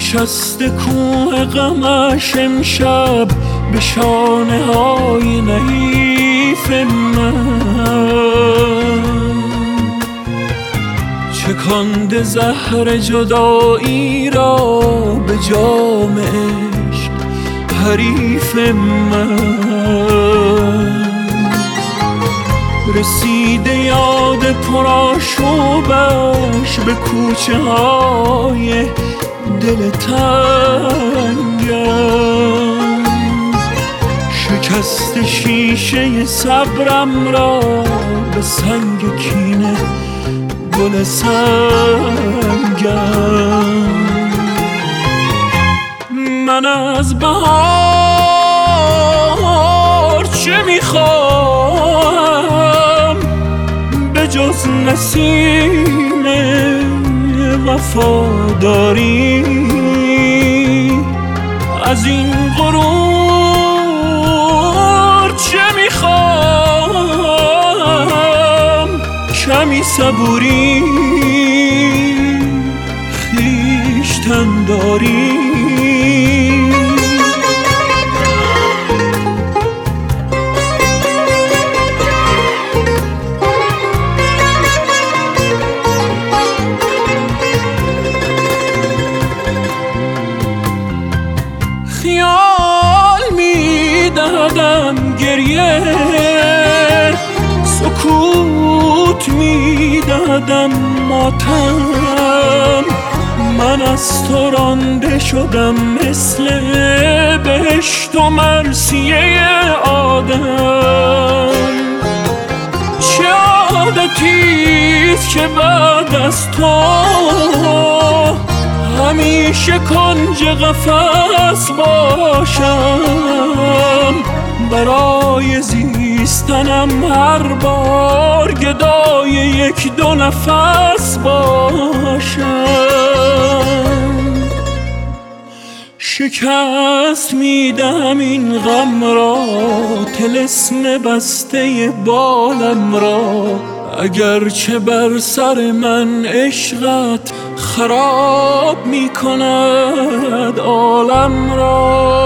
نشسته کوه غمش امشب به شانه های نحیف من، چکانده زهر جدایی را به جام عشق حریف من. رسیده یاد پرآشوبش به کوچه های دل تنگم، شکست شیشه صبرم را به سنگ کینه گل سنگم. من از بهار چه میخوام به جز نسیم وفاداری؟ از این غرور چه میخوام؟ کمی صبوری، خویشتن داری. خیال میدادم گریه، سکوت میدادم ماتم. من از تو رانده شدم مثل بهشت و مرثیه آدم. چه عادتیست که بعد از تو همیشه کنج قفس باشم، برای زیستنم هر بار گدای یک دو نفس باشم. شکست میدم این غم را، طلسم بسته بالم را، اگرچه بر سر من عشقت خراب می کند عالم را.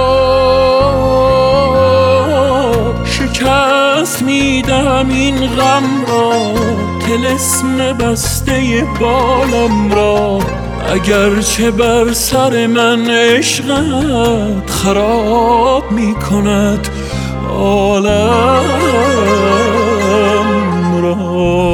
شکست میدم این غم را، طلسم بسته بالم را، اگرچه بر سر من عشقت خراب می کند عالم را.